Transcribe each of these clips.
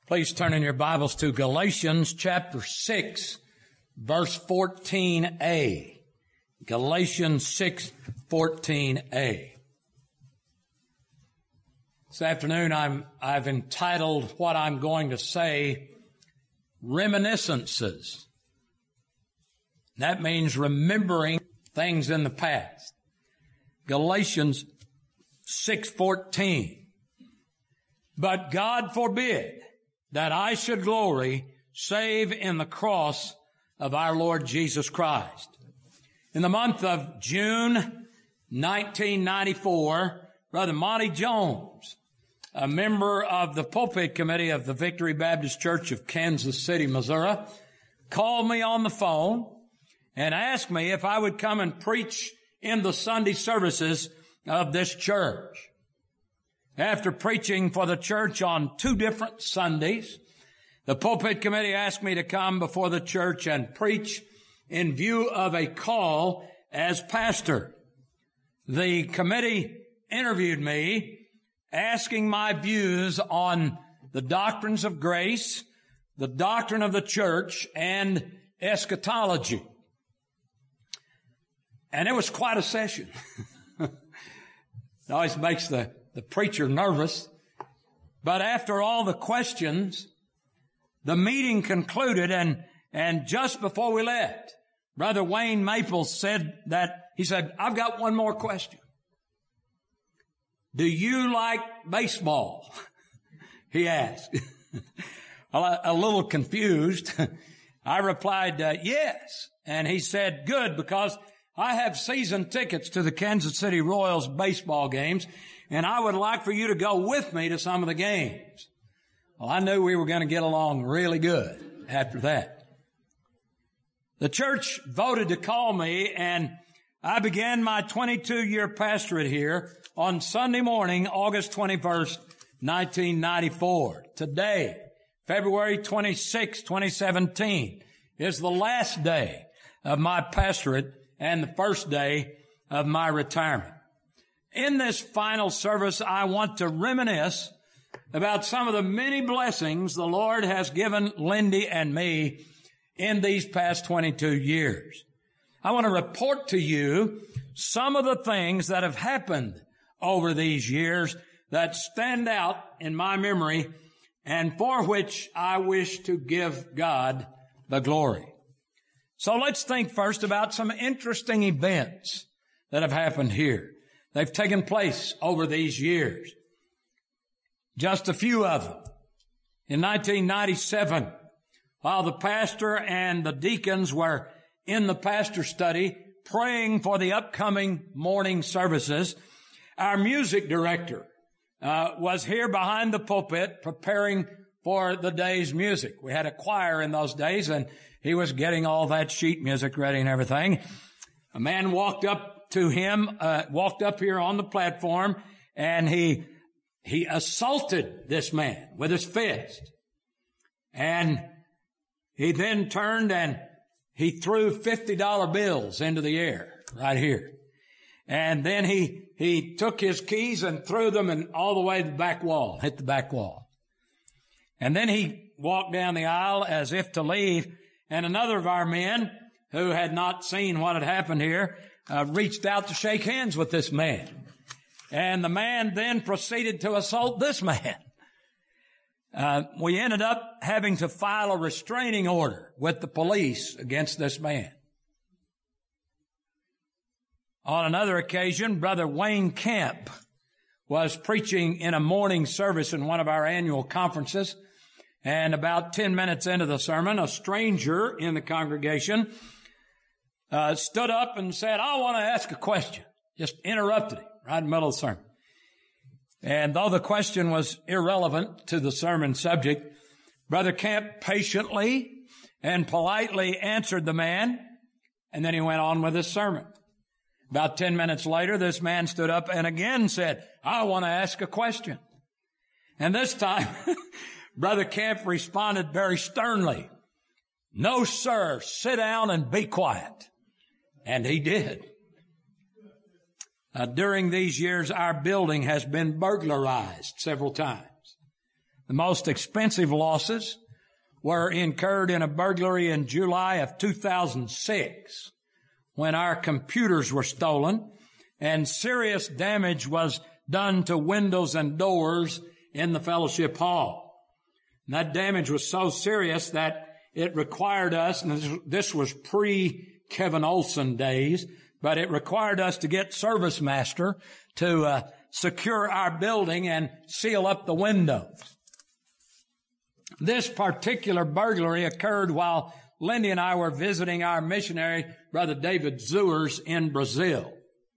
Please turn in your Bibles to Galatians chapter 6, verse 14a. Galatians 6:14a. This afternoon I've entitled what I'm going to say, Reminiscences. That means remembering things in the past. Galatians 6:14. But God forbid that I should glory save in the cross of our Lord Jesus Christ. In the month of June 1994, Brother Monty Jones, a member of the pulpit committee of the Victory Baptist Church of Kansas City, Missouri, called me on the phone and asked me if I would come and preach in the Sunday services of this church. After preaching for the church on 2 different Sundays, the pulpit committee asked me to come before the church and preach in view of a call as pastor. The committee interviewed me, asking my views on the doctrines of grace, the doctrine of the church, and eschatology. And it was quite a session. It always makes the preacher nervous. But after all the questions, the meeting concluded, and just before we left, Brother Wayne Maples said, I've got one more question. Do you like baseball? He asked. Well, a little confused, I replied, yes. And he said, good, because I have season tickets to the Kansas City Royals baseball games, and I would like for you to go with me to some of the games. Well, I knew we were going to get along really good after that. The church voted to call me, and I began my 22-year pastorate here on Sunday morning, August 21st, 1994. Today, February 26, 2017, is the last day of my pastorate and the first day of my retirement. In this final service, I want to reminisce about some of the many blessings the Lord has given Lindy and me in these past 22 years. I want to report to you some of the things that have happened over these years that stand out in my memory and for which I wish to give God the glory. So let's think first about some interesting events that have happened here. They've taken place over these years. Just a few of them. In 1997, while the pastor and the deacons were in the pastor study praying for the upcoming morning services, our music director was here behind the pulpit preparing for the day's music. We had a choir in those days, and he was getting all that sheet music ready and everything. A man walked up here on the platform, and he assaulted this man with his fist. And he then turned and he threw $50 bills into the air right here. And then he took his keys and threw them all the way to the back wall, hit the back wall. And then he walked down the aisle as if to leave, and another of our men who had not seen what had happened here reached out to shake hands with this man. And the man then proceeded to assault this man. We ended up having to file a restraining order with the police against this man. On another occasion, Brother Wayne Camp was preaching in a morning service in one of our annual conferences. And about 10 minutes into the sermon, a stranger in the congregation stood up and said, I want to ask a question. Just interrupted him right in the middle of the sermon. And though the question was irrelevant to the sermon subject, Brother Camp patiently and politely answered the man, and then he went on with his sermon. About 10 minutes later, this man stood up and again said, I want to ask a question. And this time, Brother Camp responded very sternly, no, sir, sit down and be quiet. And he did. During these years, our building has been burglarized several times. The most expensive losses were incurred in a burglary in July of 2006 when our computers were stolen and serious damage was done to windows and doors in the fellowship hall. And that damage was so serious that it required us, and this was pre-Kevin Olson days, but it required us to get ServiceMaster to secure our building and seal up the windows. This particular burglary occurred while Lindy and I were visiting our missionary, Brother David Zuers, in Brazil.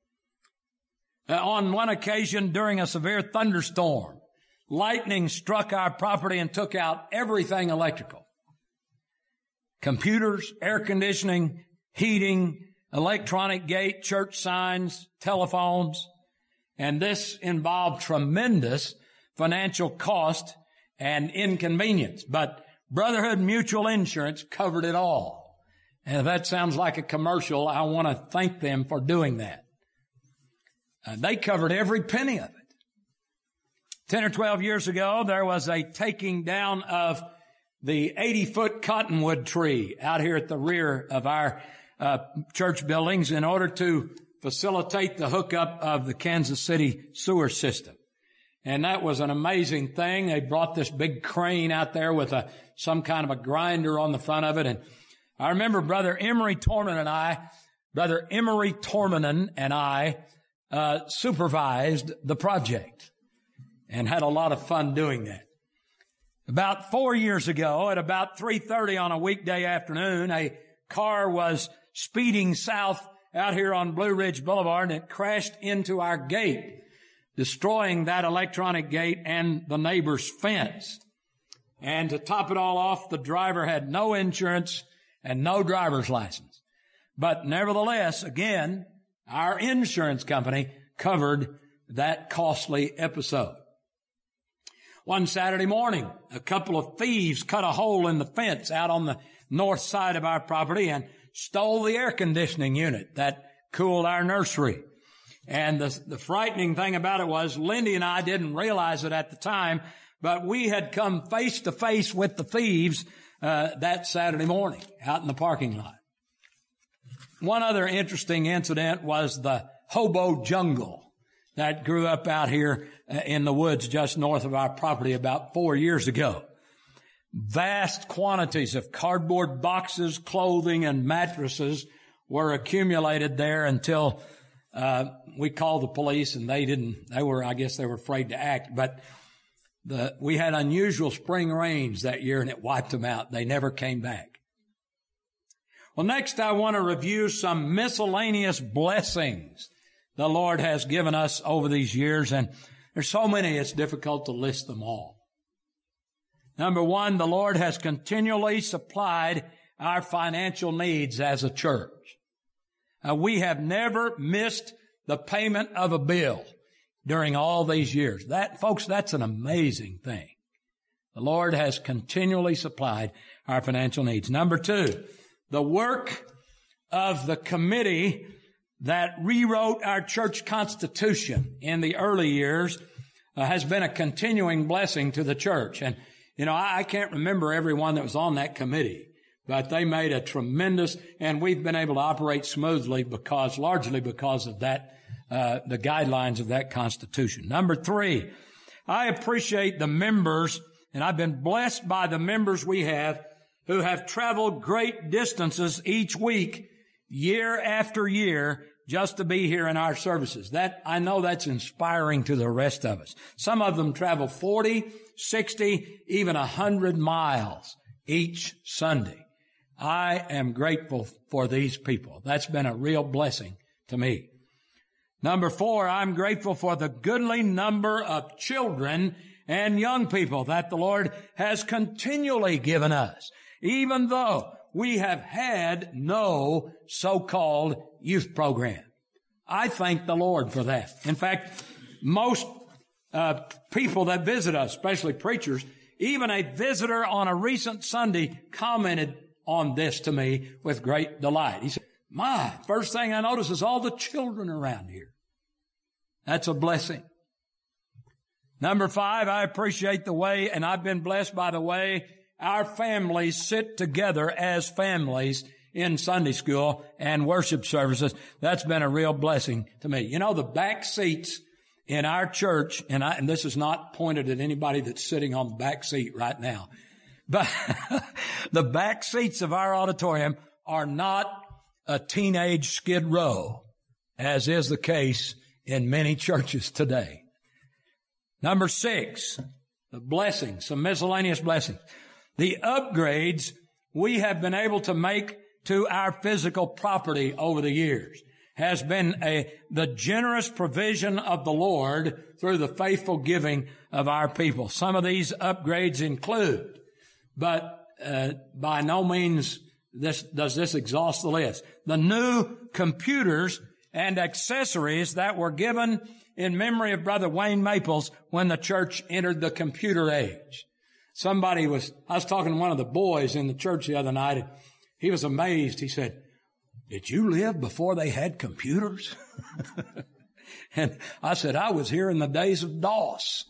On one occasion during a severe thunderstorm, lightning struck our property and took out everything electrical. Computers, air conditioning, heating, electronic gate, church signs, telephones. And this involved tremendous financial cost and inconvenience. But Brotherhood Mutual Insurance covered it all. And if that sounds like a commercial, I want to thank them for doing that. They covered every penny of it. 10 or 12 years ago, there was a taking down of the 80-foot cottonwood tree out here at the rear of our church buildings in order to facilitate the hookup of the Kansas City sewer system. And that was an amazing thing. They brought this big crane out there with some kind of a grinder on the front of it. And I remember Brother Emery Tormanen and I supervised the project and had a lot of fun doing that. About 4 years ago, at about 3:30 on a weekday afternoon, a car was speeding south out here on Blue Ridge Boulevard, and it crashed into our gate, destroying that electronic gate and the neighbor's fence. And to top it all off, the driver had no insurance and no driver's license. But nevertheless, again, our insurance company covered that costly episode. One Saturday morning, a couple of thieves cut a hole in the fence out on the north side of our property and stole the air conditioning unit that cooled our nursery. And the frightening thing about it was Lindy and I didn't realize it at the time, but we had come face to face with the thieves that Saturday morning out in the parking lot. One other interesting incident was the hobo jungle that grew up out here in the woods just north of our property about 4 years ago. Vast quantities of cardboard boxes, clothing, and mattresses were accumulated there until we called the police, and I guess they were afraid to act. But we had unusual spring rains that year, and it wiped them out. They never came back. Well, next I want to review some miscellaneous blessings the Lord has given us over these years, and there's so many it's difficult to list them all. Number one, the Lord has continually supplied our financial needs as a church. We have never missed the payment of a bill during all these years. Folks, that's an amazing thing. The Lord has continually supplied our financial needs. Number two, the work of the committee that rewrote our church constitution in the early years has been a continuing blessing to the church. And, I can't remember everyone that was on that committee, but they made a tremendous, and we've been able to operate smoothly largely because of that, the guidelines of that constitution. Number three, I appreciate the members, and I've been blessed by the members we have who have traveled great distances each week, year after year, just to be here in our services. I know that's inspiring to the rest of us. Some of them travel 40, 60, even 100 miles each Sunday. I am grateful for these people. That's been a real blessing to me. Number four, I'm grateful for the goodly number of children and young people that the Lord has continually given us, even though we have had no so-called youth program. I thank the Lord for that. In fact, most people that visit us, especially preachers, even a visitor on a recent Sunday commented on this to me with great delight. He said, first thing I notice is all the children around here. That's a blessing. Number 5, I appreciate the way, and I've been blessed by the way our families sit together as families in Sunday school and worship services. That's been a real blessing to me. You know, the back seats in our church, and this is not pointed at anybody that's sitting on the back seat right now, but the back seats of our auditorium are not a teenage Skid Row, as is the case in many churches today. Number 6, the blessings, some miscellaneous blessings. The upgrades we have been able to make to our physical property over the years has been the generous provision of the Lord through the faithful giving of our people. Some of these upgrades include, but by no means does this exhaust the list, the new computers and accessories that were given in memory of Brother Wayne Maples when the church entered the computer age. I was talking to one of the boys in the church the other night, and he was amazed. He said, "Did you live before they had computers?" And I said, "I was here in the days of DOS."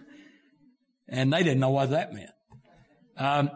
And they didn't know what that meant.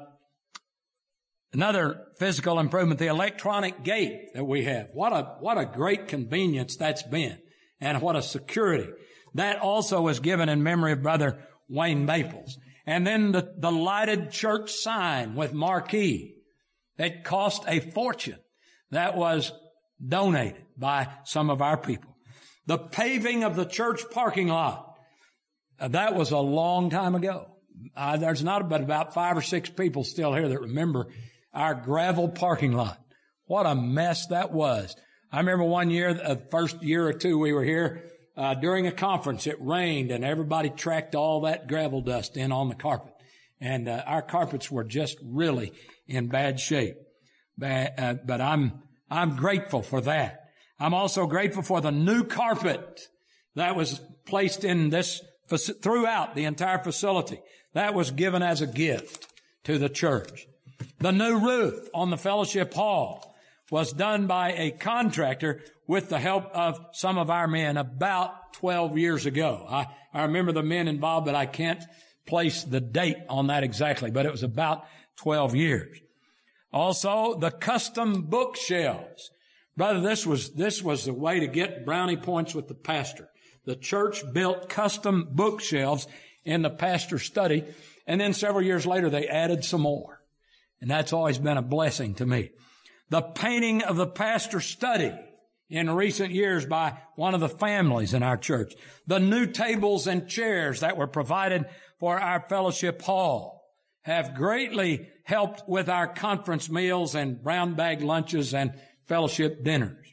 Another physical improvement, the electronic gate that we have. What a great convenience that's been, and what a security. That also was given in memory of Brother Wayne Maples. And then the lighted church sign with marquee that cost a fortune. That was donated by some of our people. The paving of the church parking lot. That was a long time ago. There's not but about 5 or 6 people still here that remember our gravel parking lot. What a mess that was. I remember one year, the first year or two we were here, during a conference, it rained and everybody tracked all that gravel dust in on the carpet. And our carpets were just really in bad shape. But I'm grateful for that. I'm also grateful for the new carpet that was placed in this throughout the entire facility. That was given as a gift to the church. The new roof on the fellowship hall was done by a contractor with the help of some of our men about 12 years ago. I remember the men involved, but I can't place the date on that exactly, but it was about 12 years. Also, the custom bookshelves. Brother, this was the way to get brownie points with the pastor. The church built custom bookshelves in the pastor's study, and then several years later they added some more. And that's always been a blessing to me. The painting of the pastor's study in recent years by one of the families in our church. The new tables and chairs that were provided for our fellowship hall have greatly helped with our conference meals and brown bag lunches and fellowship dinners.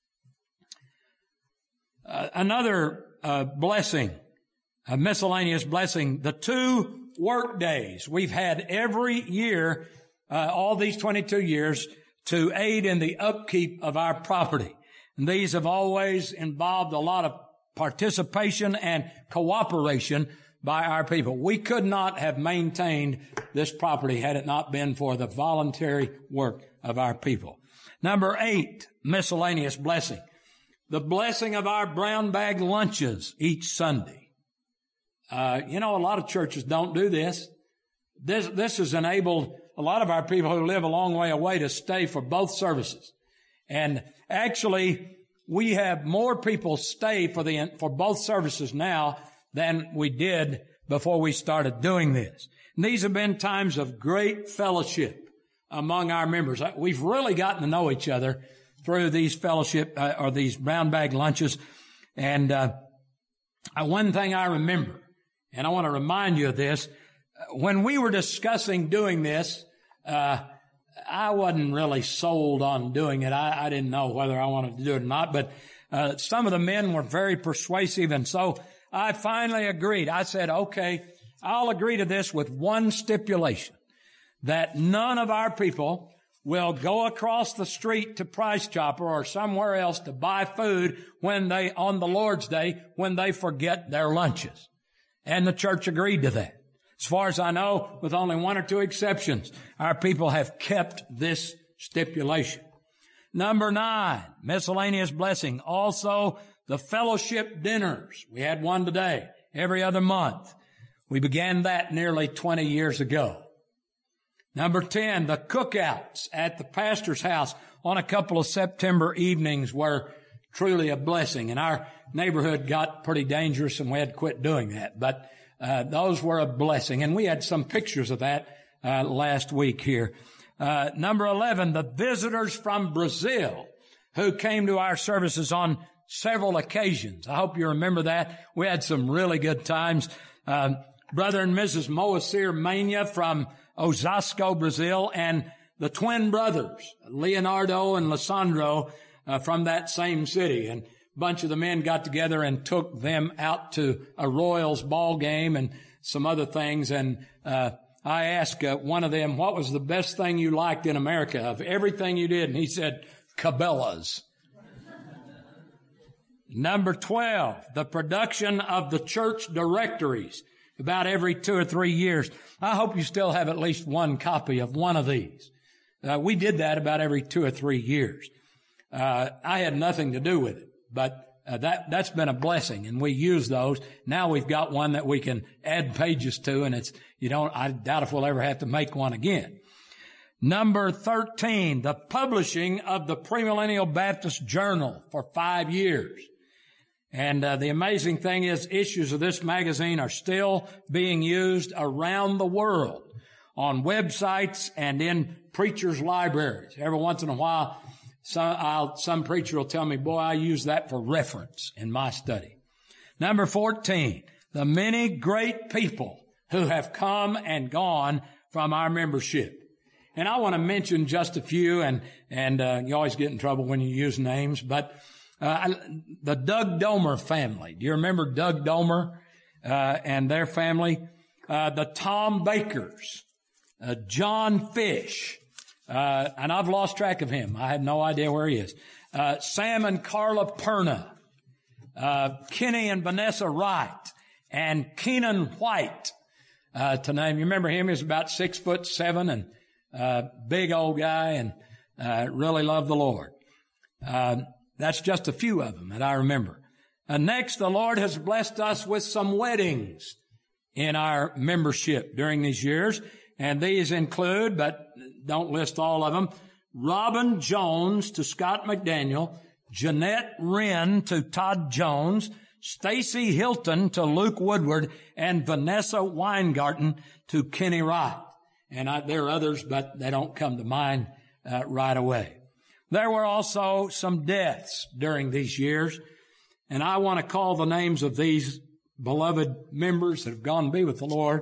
Another blessing, a miscellaneous blessing, the 2 work days we've had every year, all these 22 years, to aid in the upkeep of our property. And these have always involved a lot of participation and cooperation by our people. We could not have maintained this property had it not been for the voluntary work of our people. Number 8, miscellaneous blessing. The blessing of our brown bag lunches each Sunday. A lot of churches don't do this. This has enabled a lot of our people who live a long way away to stay for both services. And actually, we have more people stay for both services now than we did before we started doing this. And these have been times of great fellowship among our members. We've really gotten to know each other through these fellowship or these brown bag lunches. And one thing I remember, and I want to remind you of this, when we were discussing doing this, I wasn't really sold on doing it. I didn't know whether I wanted to do it or not, but some of the men were very persuasive, and so I finally agreed. I said, okay, I'll agree to this with one stipulation, that none of our people will go across the street to Price Chopper or somewhere else to buy food on the Lord's Day, when they forget their lunches. And the church agreed to that. As far as I know, with only 1 or 2 exceptions, our people have kept this stipulation. Number 9, miscellaneous blessing. Also, the fellowship dinners. We had one today, every other month. We began that nearly 20 years ago. Number 10, the cookouts at the pastor's house on a couple of September evenings were truly a blessing. And our neighborhood got pretty dangerous and we had to quit doing that. But those were a blessing. And we had some pictures of that last week here. Number 11, the visitors from Brazil who came to our services on several occasions. I hope you remember that. We had some really good times. Brother and Mrs. Moacir Mania from Osasco, Brazil, and the twin brothers, Leonardo and Lissandro, from that same city. And a bunch of the men got together and took them out to a Royals ball game and some other things. And I asked one of them, what was the best thing you liked in America of everything you did? And he said, Cabela's. Number 12, the production of the church directories about every 2 or 3 years. I hope you still have at least one copy of one of these. We did that about every 2 or 3 years. I had nothing to do with it, but that's been a blessing, and we use those. Now we've got one that we can add pages to, and I doubt if we'll ever have to make one again. Number 13, the publishing of the Premillennial Baptist Journal for 5 years. And the amazing thing is issues of this magazine are still being used around the world on websites and in preachers' libraries. Every once in a while, some preacher will tell me, boy, I use that for reference in my study. Number 14, the many great people who have come and gone from our membership. And I want to mention just a few, and you always get in trouble when you use names, but the Doug Domer family. Do you remember Doug Domer and their family? The Tom Bakers, John Fish, and I've lost track of him. I have no idea where he is. Sam and Carla Perna, Kenny and Vanessa Wright, and Keenan White, to name. You remember him? He was about 6'7" and big old guy, and really loved the Lord. That's just a few of them that I remember. Next, the Lord has blessed us with some weddings in our membership during these years. And these include, but don't list all of them, Robin Jones to Scott McDaniel, Jeanette Wren to Todd Jones, Stacy Hilton to Luke Woodward, and Vanessa Weingarten to Kenny Wright. And there are others, but they don't come to mind right away. There were also some deaths during these years, and I want to call the names of these beloved members that have gone to be with the Lord.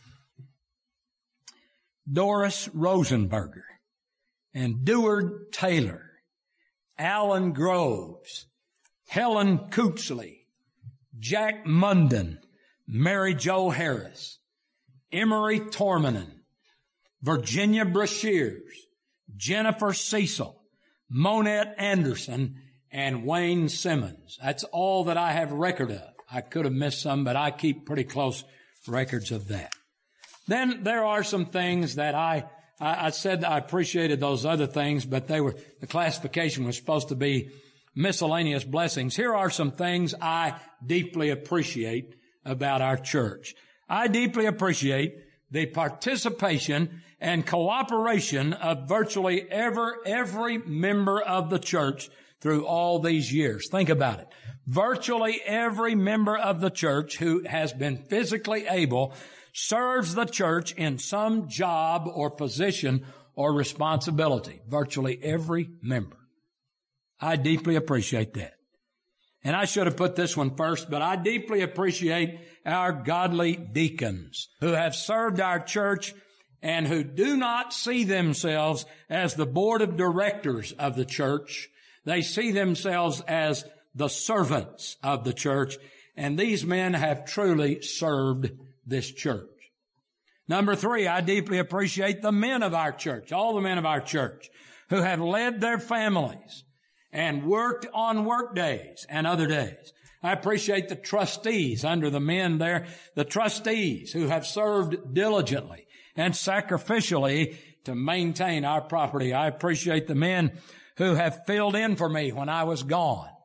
Doris Rosenberger and Deward Taylor, Alan Groves, Helen Cootsley, Jack Munden, Mary Jo Harris, Emery Tormanen, Virginia Brashears, Jennifer Cecil, Monette Anderson, and Wayne Simmons. That's all that I have record of. I could have missed some, but I keep pretty close records of that. Then there are some things that I said I appreciated those other things, but the classification was supposed to be miscellaneous blessings. Here are some things I deeply appreciate about our church. I deeply appreciate the participation and cooperation of virtually every member of the church through all these years. Think about it. Virtually every member of the church who has been physically able serves the church in some job or position or responsibility. Virtually every member. I deeply appreciate that. And I should have put this one first, but I deeply appreciate our godly deacons who have served our church and who do not see themselves as the board of directors of the church. They see themselves as the servants of the church, and these men have truly served this church. Number 3, I deeply appreciate the men of our church, all the men of our church, who have led their families and worked on work days and other days. I appreciate the trustees under the men there, the trustees who have served diligently and sacrificially to maintain our property. I appreciate the men who have filled in for me when I was gone.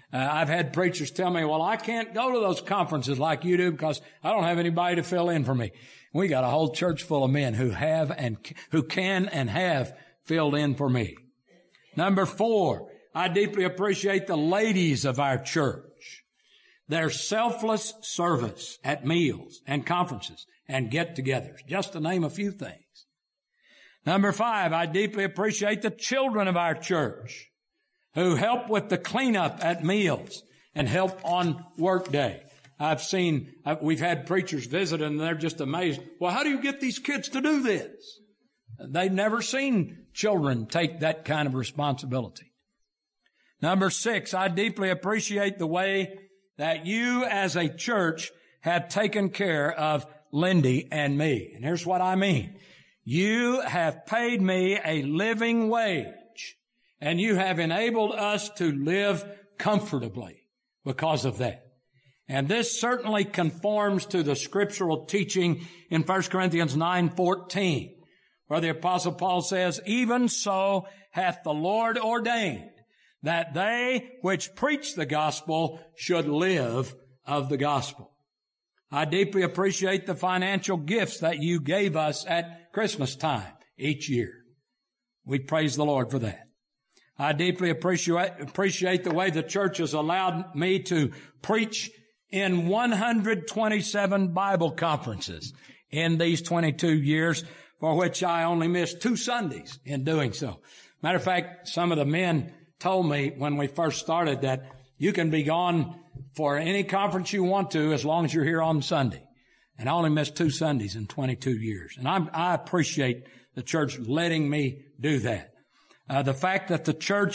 I've had preachers tell me, well, I can't go to those conferences like you do because I don't have anybody to fill in for me. We got a whole church full of men who can and have filled in for me. Number 4, I deeply appreciate the ladies of our church. Their selfless service at meals and conferences and get-togethers, just to name a few things. Number 5, I deeply appreciate the children of our church who help with the cleanup at meals and help on work day. We've had preachers visit and they're just amazed. Well, how do you get these kids to do this? They've never seen children take that kind of responsibility. Number 6, I deeply appreciate the way that you as a church have taken care of Lindy and me. And here's what I mean. You have paid me a living wage, and you have enabled us to live comfortably because of that. And this certainly conforms to the scriptural teaching in 1 Corinthians 9:14, where the Apostle Paul says, even so hath the Lord ordained that they which preach the gospel should live of the gospel. I deeply appreciate the financial gifts that you gave us at Christmas time each year. We praise the Lord for that. I deeply appreciate the way the church has allowed me to preach in 127 Bible conferences in these 22 years, for which I only missed 2 Sundays in doing so. Matter of fact, some of the men told me when we first started that you can be gone for any conference you want to as long as you're here on Sunday. And I only missed 2 Sundays in 22 years. And I appreciate the church letting me do that. The fact that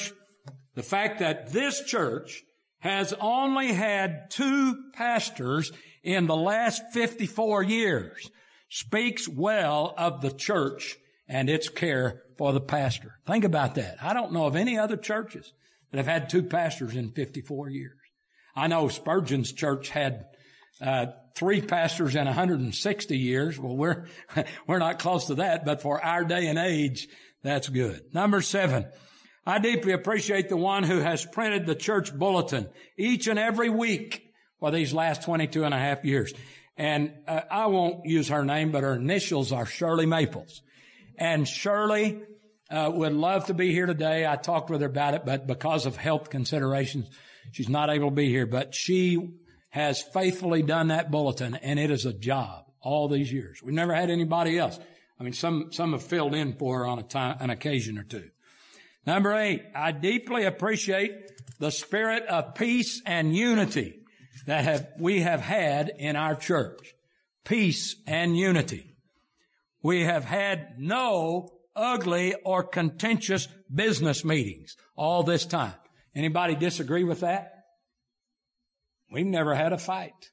this church has only had 2 pastors in the last 54 years speaks well of the church and its care for the pastor. Think about that. I don't know of any other churches that have had 2 pastors in 54 years. I know Spurgeon's church had 3 pastors in 160 years. Well, we're not close to that, but for our day and age, that's good. Number 7, I deeply appreciate the one who has printed the church bulletin each and every week for these last 22 and a half years. And I won't use her name, but her initials are Shirley Maples. And Shirley would love to be here today. I talked with her about it, but because of health considerations, she's not able to be here. But she has faithfully done that bulletin, and it is a job all these years. We've never had anybody else. I mean, some have filled in for her on an occasion or two. Number 8, I deeply appreciate the spirit of peace and unity that we have had in our church. Peace and unity. We have had no ugly or contentious business meetings all this time. Anybody disagree with that? We've never had a fight.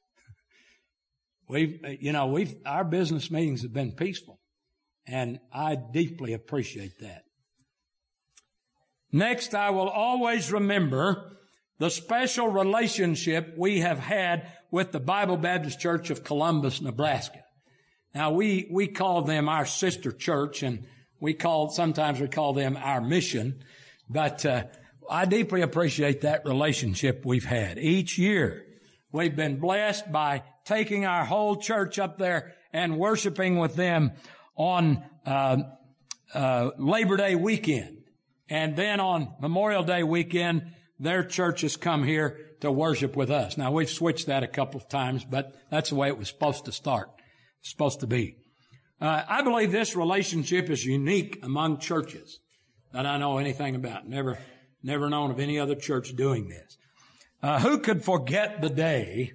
Our business meetings have been peaceful, and I deeply appreciate that. Next, I will always remember the special relationship we have had with the Bible Baptist Church of Columbus, Nebraska. Now, we call them our sister church, and sometimes we call them our mission, but I deeply appreciate that relationship we've had. Each year, we've been blessed by taking our whole church up there and worshiping with them on Labor Day weekend. And then on Memorial Day weekend, their churches come here to worship with us. Now, we've switched that a couple of times, but that's the way it was supposed to start. Supposed to be. I believe this relationship is unique among churches that I know anything about. Never known of any other church doing this. Who could forget that day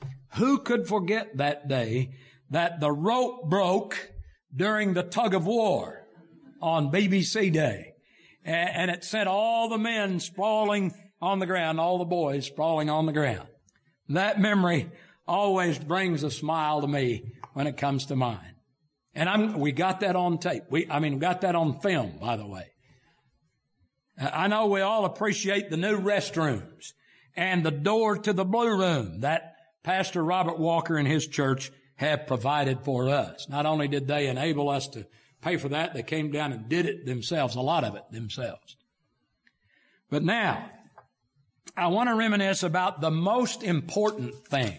that the rope broke during the tug of war on BBC Day? And it sent all the men sprawling on the ground, all the boys sprawling on the ground. That memory always brings a smile to me when it comes to mind. And we got that on tape. We got that on film, by the way. I know we all appreciate the new restrooms and the door to the blue room that Pastor Robert Walker and his church have provided for us. Not only did they enable us to pay for that, they came down and did it themselves, a lot of it themselves. But now, I want to reminisce about the most important things.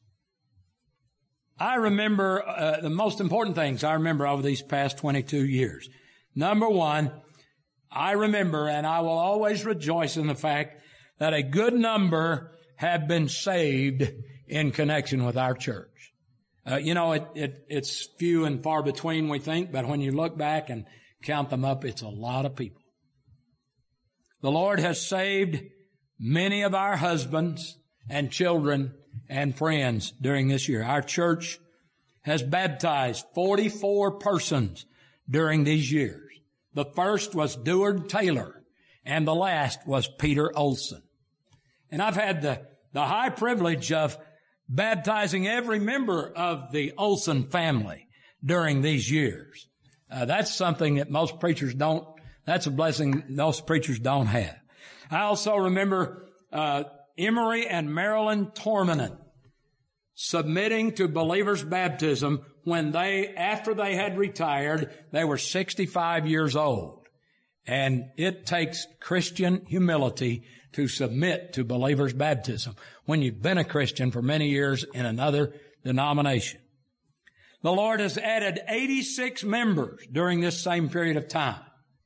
I remember the most important things I remember over these past 22 years. Number one, I remember, and I will always rejoice in the fact that a good number have been saved in connection with our church. It's few and far between, we think, but when you look back and count them up, it's a lot of people. The Lord has saved many of our husbands and children and friends during this year. Our church has baptized 44 persons during these years. The first was Deward Taylor, and the last was Peter Olson. And I've had the high privilege of baptizing every member of the Olson family during these years. That's something that most preachers don't, that's a blessing most preachers don't have. I also remember Emery and Marilyn Tormanen submitting to believers' baptism when after they had retired, they were 65 years old. And it takes Christian humility to submit to believers' baptism when you've been a Christian for many years in another denomination. The Lord has added 86 members during this same period of time.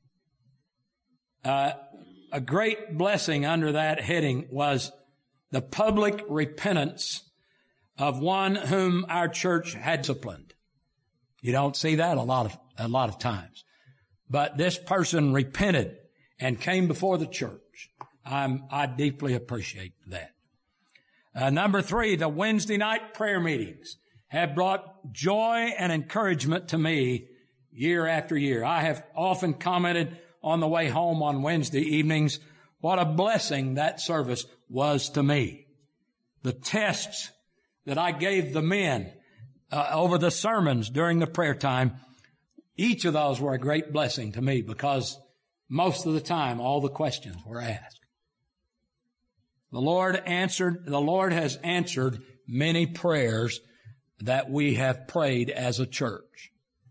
A great blessing under that heading was the public repentance of one whom our church had disciplined. You don't see that a lot of times. But this person repented and came before the church. I deeply appreciate that. Number three, the Wednesday night prayer meetings have brought joy and encouragement to me year after year. I have often commented on the way home on Wednesday evenings what a blessing that service was to me. The tests that I gave the men over the sermons during the prayer time, each of those were a great blessing to me because most of the time all the questions were asked. The Lord has answered many prayers that we have prayed as a church.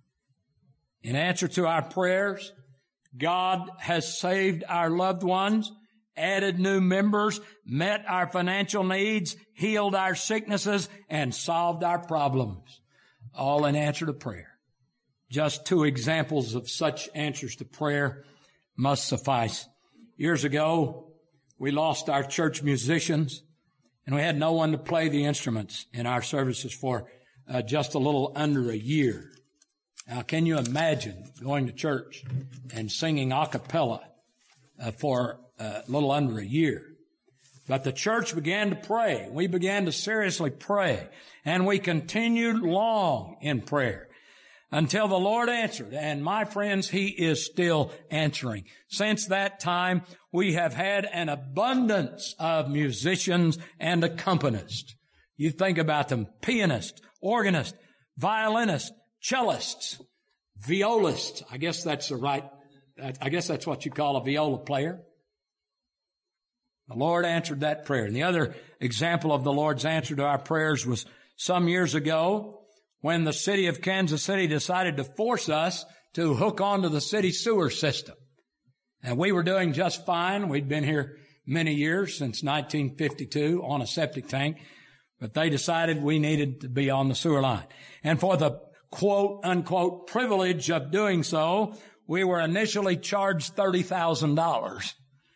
In answer to our prayers, God has saved our loved ones, added new members, met our financial needs, healed our sicknesses, and solved our problems, all in answer to prayer. Just two examples of such answers to prayer must suffice. Years ago, we lost our church musicians, and we had no one to play the instruments in our services for just a little under a year. Now, can you imagine going to church and singing a cappella for a little under a year? But the church began to pray. We began to seriously pray, and we continued long in prayer until the Lord answered. And my friends, He is still answering. Since that time, we have had an abundance of musicians and accompanists. You think about them: pianists, organists, violinists, cellists, violists. I guess that's what you call a viola player. The Lord answered that prayer. And the other example of the Lord's answer to our prayers was some years ago when the city of Kansas City decided to force us to hook onto the city sewer system. And we were doing just fine. We'd been here many years, since 1952, on a septic tank. But they decided we needed to be on the sewer line. And for the quote, unquote, privilege of doing so, we were initially charged $30,000.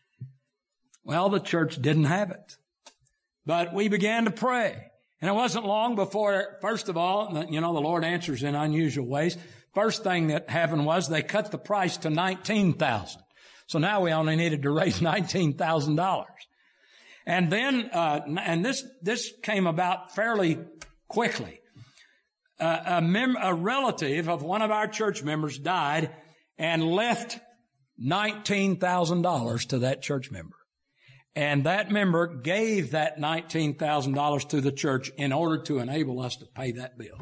Well, the church didn't have it. But we began to pray. And it wasn't long before, first of all, the Lord answers in unusual ways. First thing that happened was they cut the price to $19,000. So now we only needed to raise $19,000. And then, this came about fairly quickly. A relative of one of our church members died and left $19,000 to that church member. And that member gave that $19,000 to the church in order to enable us to pay that bill.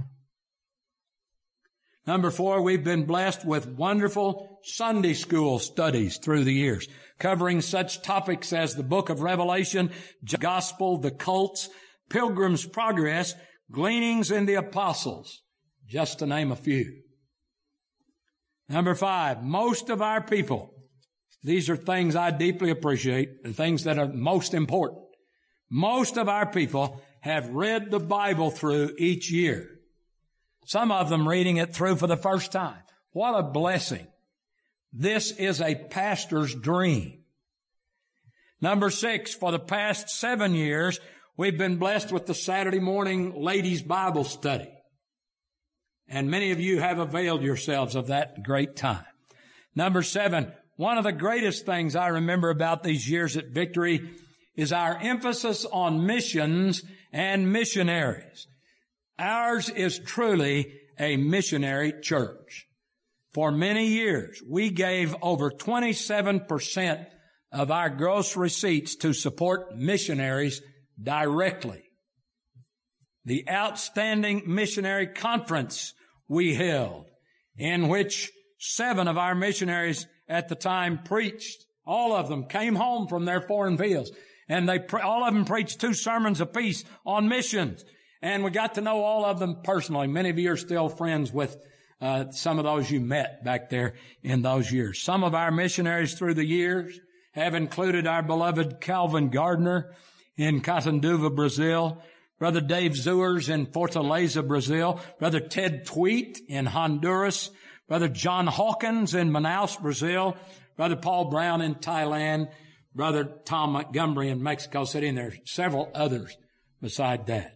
Number four, we've been blessed with wonderful Sunday school studies through the years, covering such topics as the book of Revelation, gospel, the cults, Pilgrim's Progress, gleanings in the apostles, just to name a few. Number five, most of our people These are things I deeply appreciate and things that are most important. Most of our people have read the Bible through each year. Some of them reading it through for the first time. What a blessing. This is a pastor's dream. Number 6, for the past 7 years, we've been blessed with the Saturday morning ladies' Bible study. And many of you have availed yourselves of that great time. Number 7, one of the greatest things I remember about these years at Victory is our emphasis on missions and missionaries. Ours is truly a missionary church. For many years, we gave over 27% of our gross receipts to support missionaries directly. The outstanding missionary conference we held, in which 7 of our missionaries at the time preached. All of them came home from their foreign fields, and all of them preached 2 sermons apiece on missions. And we got to know all of them personally. Many of you are still friends with some of those you met back there in those years. Some of our missionaries through the years have included our beloved Calvin Gardner in Catanduva, Brazil, Brother Dave Zuers in Fortaleza, Brazil, Brother Ted Tweet in Honduras, Brother John Hawkins in Manaus, Brazil, Brother Paul Brown in Thailand, Brother Tom Montgomery in Mexico City, and there are several others beside that.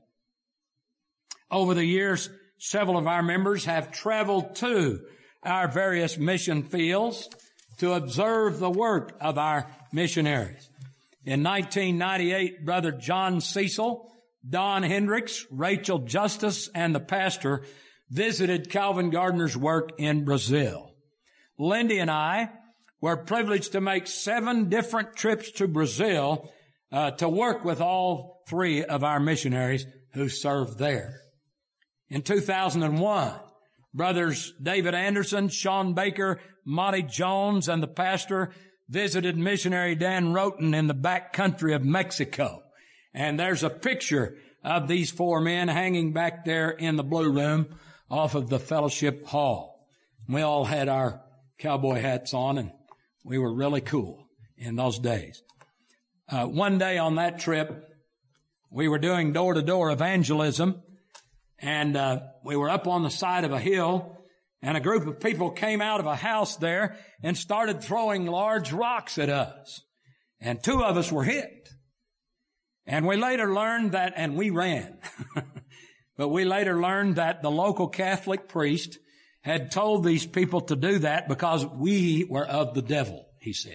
Over the years, several of our members have traveled to our various mission fields to observe the work of our missionaries. In 1998, Brother John Cecil, Don Hendricks, Rachel Justice, and the pastor visited Calvin Gardner's work in Brazil. Lindy and I were privileged to make 7 different trips to Brazil to work with all 3 of our missionaries who served there. In 2001, Brothers David Anderson, Sean Baker, Monty Jones, and the pastor visited missionary Dan Roten in the back country of Mexico. And there's a picture of these 4 men hanging back there in the blue room off of the fellowship hall. We all had our cowboy hats on, and we were really cool in those days. One day on that trip, we were doing door-to-door evangelism, and we were up on the side of a hill, and a group of people came out of a house there and started throwing large rocks at us. And 2 of us were hit. And we later learned that, and we ran, but we later learned that the local Catholic priest had told these people to do that because we were of the devil, he said.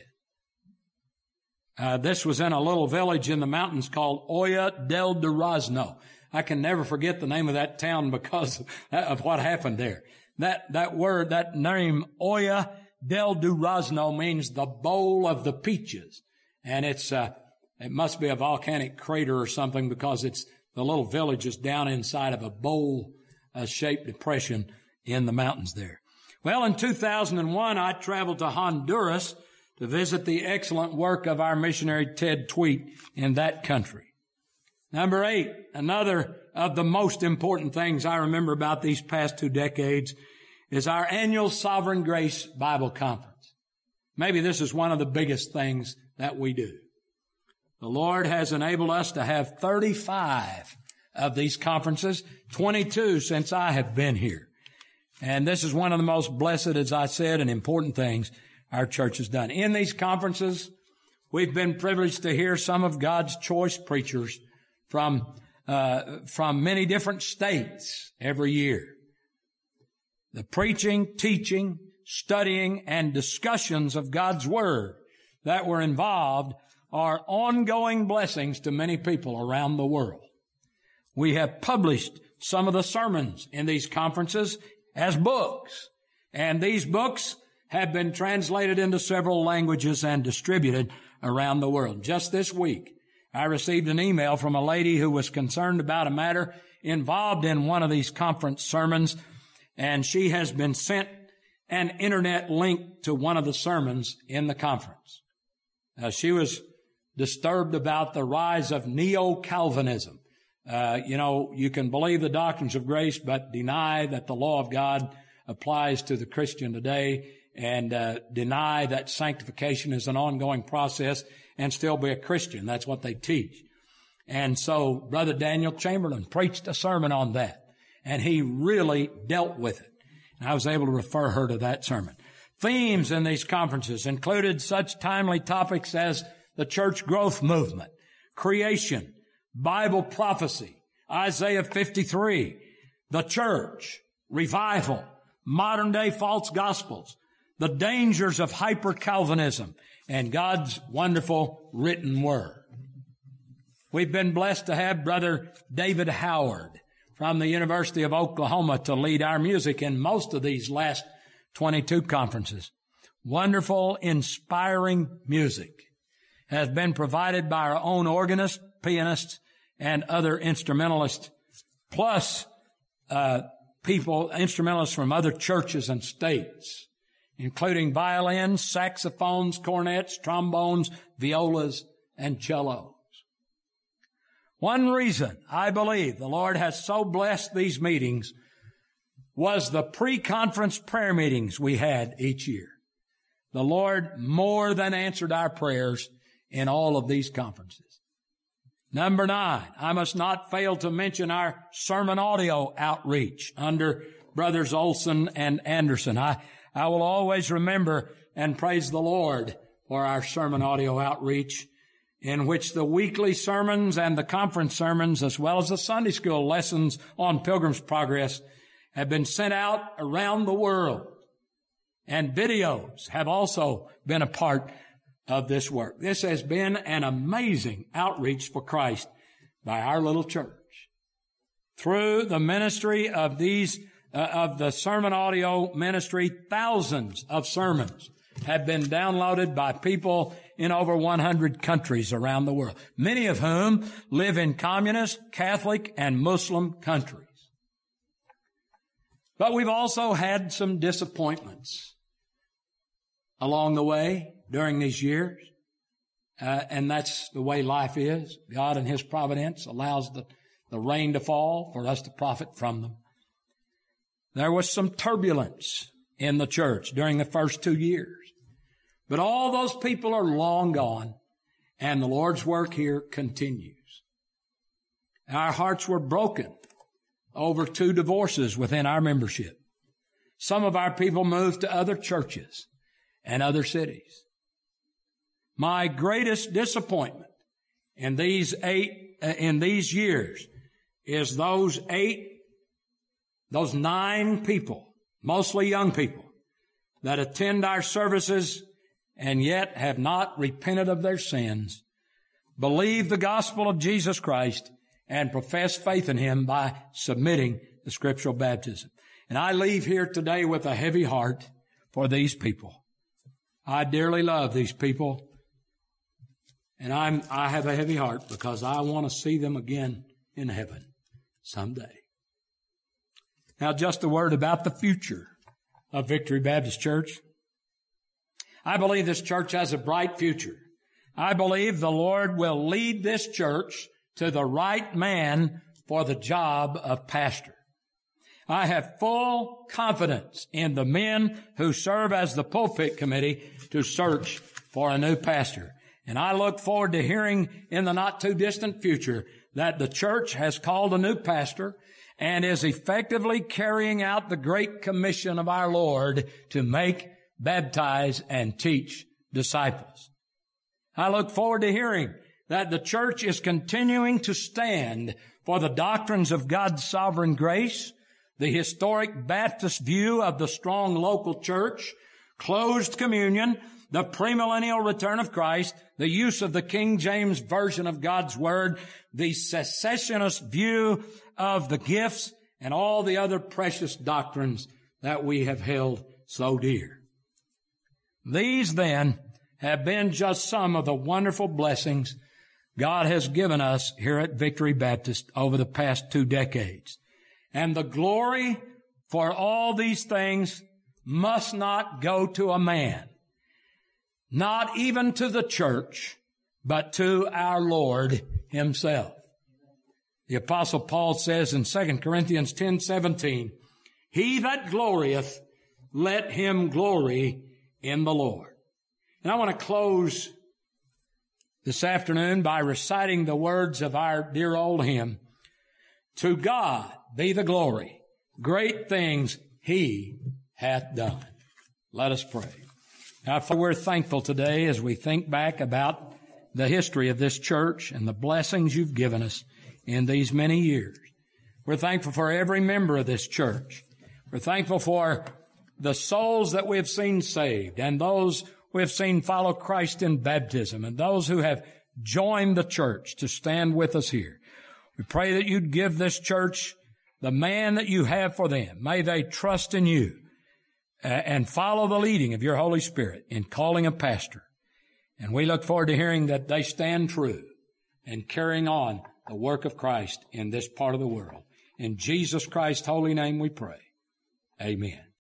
This was in a little village in the mountains called Olla del Durazno. I can never forget the name of that town because of what happened there. That name, Olla del Durazno, means the bowl of the peaches. And it must be a volcanic crater or something because the little village is down inside of a bowl-shaped depression in the mountains there. Well, in 2001, I traveled to Honduras to visit the excellent work of our missionary Ted Tweet in that country. Number 8, another of the most important things I remember about these past 2 decades is our annual Sovereign Grace Bible Conference. Maybe this is one of the biggest things that we do. The Lord has enabled us to have 35 of these conferences, 22 since I have been here. And this is one of the most blessed, as I said, and important things our church has done. In these conferences, we've been privileged to hear some of God's choice preachers from many different states every year. The preaching, teaching, studying, and discussions of God's Word that were involved are ongoing blessings to many people around the world. We have published some of the sermons in these conferences as books, and these books have been translated into several languages and distributed around the world. Just this week, I received an email from a lady who was concerned about a matter involved in one of these conference sermons, and she has been sent an internet link to one of the sermons in the conference. She was disturbed about the rise of neo-Calvinism. You can believe the doctrines of grace, but deny that the law of God applies to the Christian today. and deny that sanctification is an ongoing process and still be a Christian. That's what they teach. And so Brother Daniel Chamberlain preached a sermon on that, and he really dealt with it. And I was able to refer her to that sermon. Themes in these conferences included such timely topics as the church growth movement, creation, Bible prophecy, Isaiah 53, the church, revival, modern-day false gospels, the dangers of hyper-Calvinism, and God's wonderful written word. We've been blessed to have Brother David Howard from the University of Oklahoma to lead our music in most of these last 22 conferences. Wonderful, inspiring music has been provided by our own organist, pianists, and other instrumentalists, plus instrumentalists from other churches and states, including violins, saxophones, cornets, trombones, violas, and cellos. One reason I believe the Lord has so blessed these meetings was the pre-conference prayer meetings we had each year. The Lord more than answered our prayers in all of these conferences. Number 9, I must not fail to mention our sermon audio outreach under Brothers Olson and Anderson. I will always remember and praise the Lord for our sermon audio outreach, in which the weekly sermons and the conference sermons, as well as the Sunday school lessons on Pilgrim's Progress, have been sent out around the world. And videos have also been a part of this work. This has been an amazing outreach for Christ by our little church. Through the ministry of the sermon audio ministry, thousands of sermons have been downloaded by people in over 100 countries around the world, many of whom live in communist, Catholic, and Muslim countries. But we've also had some disappointments along the way during these years, and that's the way life is. God in His providence allows the rain to fall for us to profit from them. There was some turbulence in the church during the first 2 years. But all those people are long gone, and the Lord's work here continues. Our hearts were broken over 2 divorces within our membership. Some of our people moved to other churches and other cities. My greatest disappointment in these years is those 9 people, mostly young people, that attend our services and yet have not repented of their sins, believe the gospel of Jesus Christ, and profess faith in Him by submitting to scriptural baptism. And I leave here today with a heavy heart for these people. I dearly love these people, and I have a heavy heart because I want to see them again in heaven someday. Now, just a word about the future of Victory Baptist Church. I believe this church has a bright future. I believe the Lord will lead this church to the right man for the job of pastor. I have full confidence in the men who serve as the pulpit committee to search for a new pastor. And I look forward to hearing in the not too distant future that the church has called a new pastor and is effectively carrying out the great commission of our Lord to make, baptize, and teach disciples. I look forward to hearing that the church is continuing to stand for the doctrines of God's sovereign grace, the historic Baptist view of the strong local church, closed communion, the premillennial return of Christ, the use of the King James Version of God's Word, the cessationist view of the gifts, and all the other precious doctrines that we have held so dear. These, then, have been just some of the wonderful blessings God has given us here at Victory Baptist over the past 2 decades. And the glory for all these things must not go to a man, not even to the church, but to our Lord Himself. The Apostle Paul says in 2 Corinthians 10:17, "He that glorieth, let him glory in the Lord. And I want to close this afternoon by reciting the words of our dear old hymn, "To God be the glory, great things He hath done." Let us pray. Now, we're thankful today as we think back about the history of this church and the blessings you've given us in these many years. We're thankful for every member of this church. We're thankful for the souls that we have seen saved and those we have seen follow Christ in baptism and those who have joined the church to stand with us here. We pray that you'd give this church the man that you have for them. May they trust in you and follow the leading of your Holy Spirit in calling a pastor. And we look forward to hearing that they stand true and carrying on the work of Christ in this part of the world. In Jesus Christ's holy name we pray. Amen.